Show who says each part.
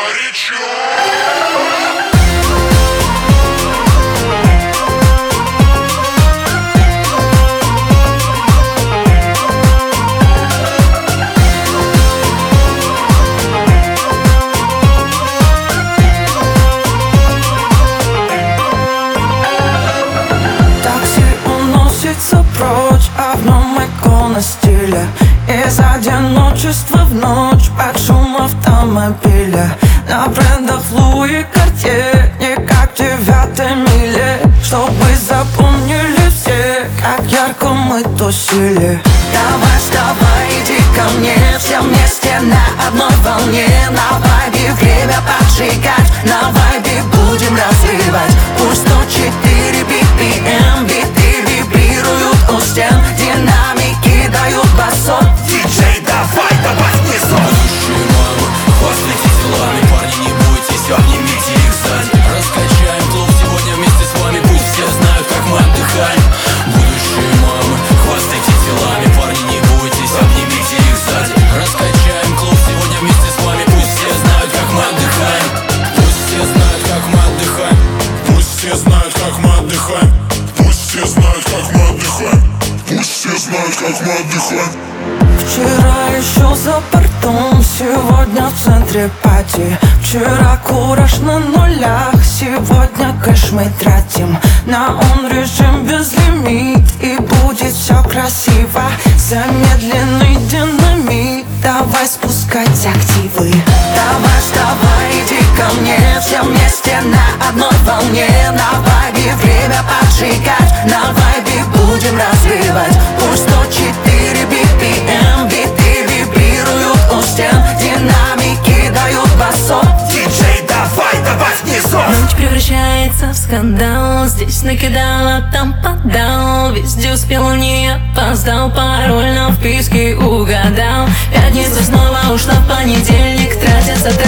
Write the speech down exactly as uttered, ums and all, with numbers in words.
Speaker 1: горячо.
Speaker 2: Прочь, а в нем икона стиля. Из одиночества в ночь под шум автомобиля. На брендах Луи Картье, не как в девятой миле. Чтобы запомнили все, как ярко мы тусили. Давай, вставай, иди ко мне, все вместе на одной волне. На вайбе время поджигать, на вайбе будем развивать. Пусть сто четыре би пи эм, биты вибрируют у стен, динамики дают басов.
Speaker 3: Диджей, давай, добавь мне сон.
Speaker 4: Будущие мамы, хвастайте телами, парни, не бойтесь, обнимите их сзади. Раскачаем клуб сегодня вместе с вами, пусть все знают, как мы отдыхаем. Будущие мамы, хвастайте телами, парни, не бойтесь, обнимите их сзади. Раскачаем клуб сегодня вместе с вами, пусть все знают, как мы отдыхаем. Пусть все знают, как мы отдыхаем.
Speaker 1: Пусть все знают, как мы отдыхаем. Пусть все знают, как мы отдыхаем. Пусть все знают, как мы отдыхаем.
Speaker 2: Вчера еще за бортом, сегодня в центре пати. Вчера кураж на нулях, сегодня кэш мы тратим. На он режим безлимит, и будет все красиво. Замедленный динамит, давай спускать активы. Давай, вставай, иди ко мне, все вместе на одной волне. На вайбе время поджигать, на вайбе будем развивать. Пусть сто четыре би пи эм, биты вибрируют у стен, динамики дают басов.
Speaker 3: Диджей, давай, добавь мне сон.
Speaker 5: Ночь превращается в скандал, здесь накидала, там подал. Везде успел, не опоздал, пароль на вписке угадал. Пятница снова ушла в понедельник, тратятся